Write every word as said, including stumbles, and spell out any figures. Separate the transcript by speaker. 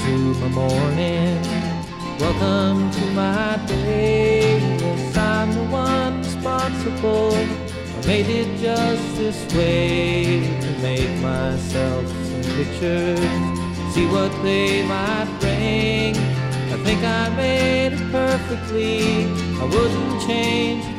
Speaker 1: to my morning. Welcome to my day. Yes, I'm the one responsible. I made it just this way to make myself some pictures, see what they might bring. I think I made it perfectly. I wouldn't change